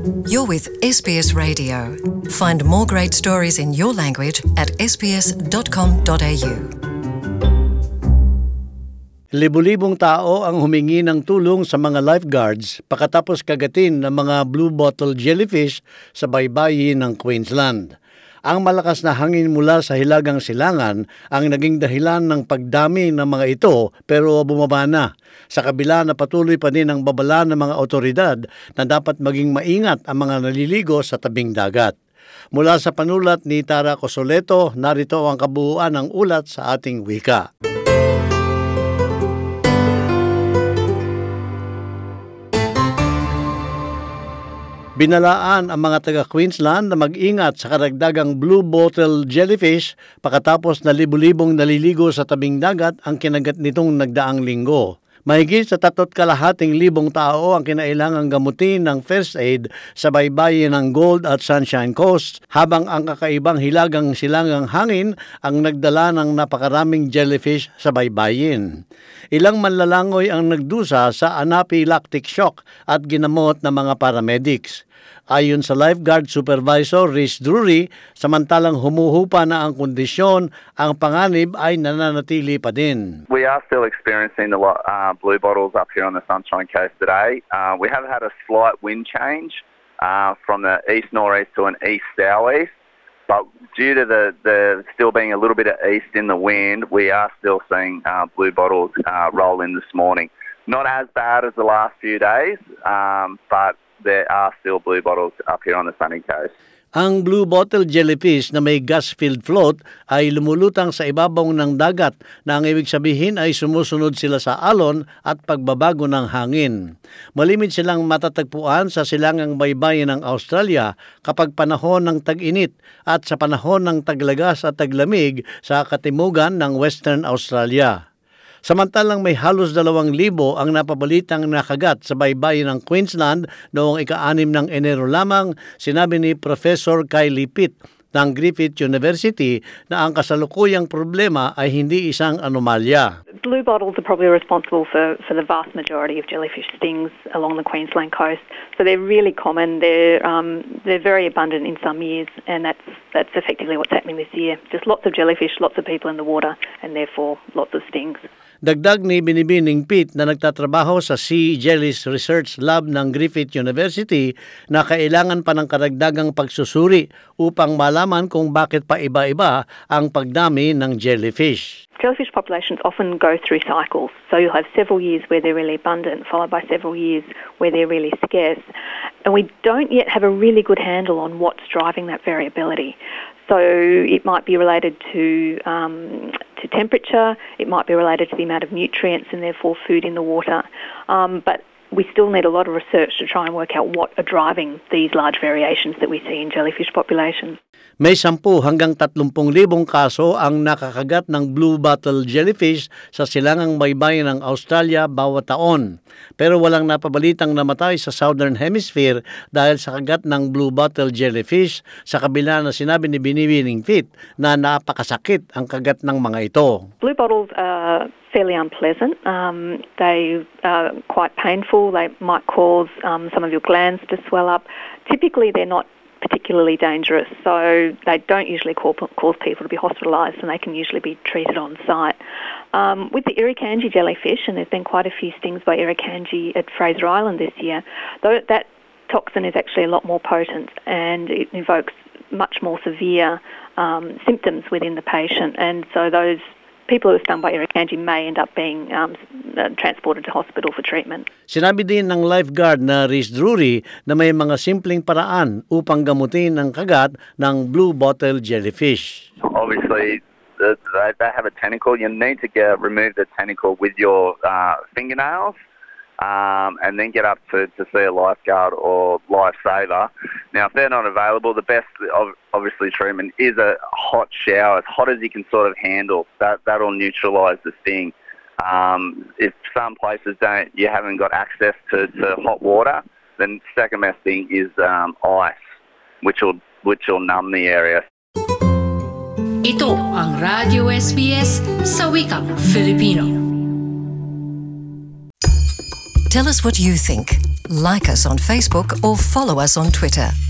You're with SBS Radio. Find more great stories in your language at sbs.com.au. Libu-libong tao ang humingi ng tulong sa mga lifeguards pagkatapos kagatin ng mga blue bottle jellyfish sa baybayin ng Queensland. Ang malakas na hangin mula sa Hilagang Silangan ang naging dahilan ng pagdami ng mga ito pero bumaba na. Sa kabila na patuloy pa din ang babala ng mga otoridad na dapat maging maingat ang mga naliligo sa tabing dagat. Mula sa panulat ni Tara Cosoleto, narito ang kabuuan ng ulat sa ating wika. Binalaan ang mga taga-Queensland na mag-ingat sa karagdagang blue bottle jellyfish pagkatapos na libu-libong naliligo sa tabing dagat ang kinagat nitong nagdaang linggo. Mahigit sa 3,200,000 tao ang kinailangang gamutin ng first aid sa baybayin ng Gold at Sunshine Coast, habang ang kakaibang Hilagang Silangang hangin ang nagdala ng napakaraming jellyfish sa baybayin. Ilang manlalangoy ang nagdusa sa anaphylactic shock at ginamot ng mga paramedics. Ayon sa lifeguard supervisor Rhys Drury, samantalang humuhupa na ang kondisyon, ang panganib ay nananatili pa din. We are still experiencing the blue bottles up here on the Sunshine Coast today. We have had a slight wind change from the east-northeast to an east-southeast, but due to the still being a little bit of east in the wind, we are still seeing blue bottles roll in this morning. Not as bad as the last few days, but there are still blue bottles up here on the sunny coast. Ang blue bottle jellyfish na may gas-filled float ay lumulutang sa ibabaw ng dagat na ang ibig sabihin ay sumusunod sila sa alon at pagbabago ng hangin. Malimit silang matatagpuan sa silangang baybayin ng Australia kapag panahon ng tag-init at sa panahon ng taglagas at taglamig sa katimugan ng Western Australia. Samantalang may halos 2,000 ang napabalitang nakagat sa baybayin ng Queensland noong ika-6 ng Enero lamang, sinabi ni Professor Kylie Pitt ng Griffith University na ang kasalukuyang problema ay hindi isang anomalya. Blue bottles are probably responsible for the vast majority of jellyfish stings along the Queensland coast. So they're really common. They're very abundant in some years, and that's effectively what's happening this year. Just lots of jellyfish, lots of people in the water, and therefore lots of stings. Dagdag ni Binibining Pitt na nagtatrabaho sa Sea Jellies Research Lab ng Griffith University na kailangan pa ng karagdagang pagsusuri upang malaman kung bakit pa iba-iba ang pagdami ng jellyfish. Jellyfish populations often go through cycles. So you'll have several years where they're really abundant, followed by several years where they're really scarce. And we don't yet have a really good handle on what's driving that variability. So it might be related to temperature, it might be related to the amount of nutrients and therefore food in the water. But we still need a lot of research to try and work out what are driving these large variations that we see in jellyfish populations. May 10 hanggang 30,000 kaso ang nakakagat ng blue bottle jellyfish sa silangang baybayin ng Australia bawat taon. Pero walang napabalitang namatay sa Southern Hemisphere dahil sa kagat ng blue bottle jellyfish, sa kabila na sinabi ni Binibining Pitt na napakasakit ang kagat ng mga ito. Blue bottles are fairly unpleasant. They are quite painful. They might cause some of your glands to swell up. Typically, they're not particularly dangerous, so they don't usually cause people to be hospitalised, and they can usually be treated on site. With the Irukandji jellyfish, and there's been quite a few stings by Irukandji at Fraser Island this year, though that toxin is actually a lot more potent, and it evokes much more severe symptoms within the patient, and so those people who are stung by Irukandji may end up being transported to hospital for treatment. Sinabi din ng lifeguard na Rhys Drury na may mga simpleng paraan upang gamutin ang kagat ng blue bottle jellyfish. Obviously, they have a tentacle. You need to remove the tentacle with your fingernails. And then get up to see a lifeguard or lifesaver. Now, if they're not available, the best, obviously, treatment is a hot shower, as hot as you can sort of handle. That'll neutralise the sting. If some places you haven't got access to hot water, then second best thing is ice, which will numb the area. Ito ang Radio SBS sa wikang Filipino. Tell us what you think. Like us on Facebook or follow us on Twitter.